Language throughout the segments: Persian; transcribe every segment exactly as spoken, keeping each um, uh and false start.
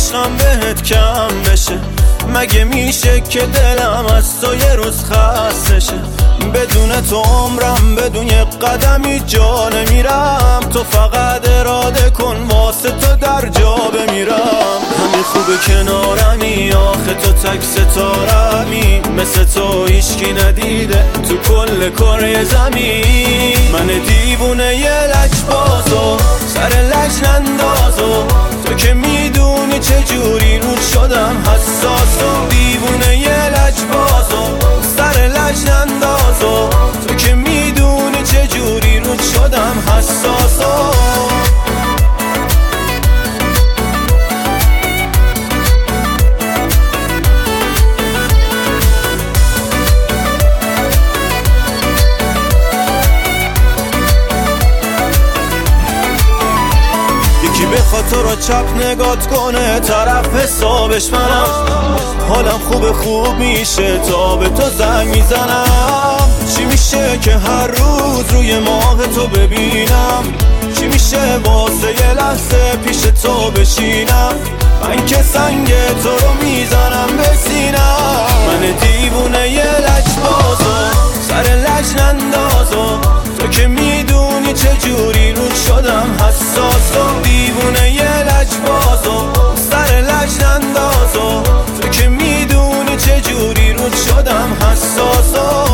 عشقم بهت کم بشه؟ مگه میشه که دلم از تو یه روز خسته شه؟ بدون تو عمرم بدون یه قدمی جا نمیرم. تو فقط اراده کن واسه تو در جا بمیرم. همین خوبه کنارمی، آخه تو تک ستارمی، مثل تو هیچکی ندیده تو کل کره زمین. من دیوونه یه لجبازو سر لج نندازو، تو که میدونی چجوری رود شدم حساسو. دیوونه یه لجبازو سر لج نندازو، تو که میدونی چجوری رود شدم حساسو. یکی بخواد تو رو چپ نگات کنه، طرف حسابش منم. حالم خوب خوب میشه تا به تو زنگ میزنم. چی میشه که هر روز روی ماه تو ببینم؟ چی میشه واسه یه لحظه پیش تو بشینم؟ من که سنگ تو رو میزنم به سینم. من دیوونه یه لجبازو سر لج نندازو، تو که میدونی چجوری رود شدم حساسو. دیوونه یه لجبازو سر لج نندازو، تو که میدونی چجوری رود شدم حساسو.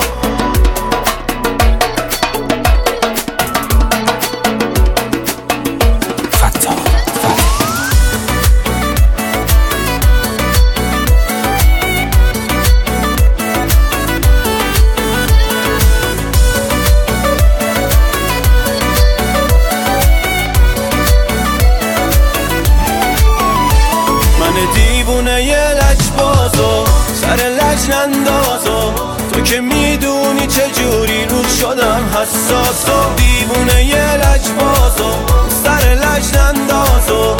دیوونه یه لجبازو سر لج نندازو، تو که میدونی چجوری رود شدم حساسو. دیوونه یه لجبازو سر لج نندازو،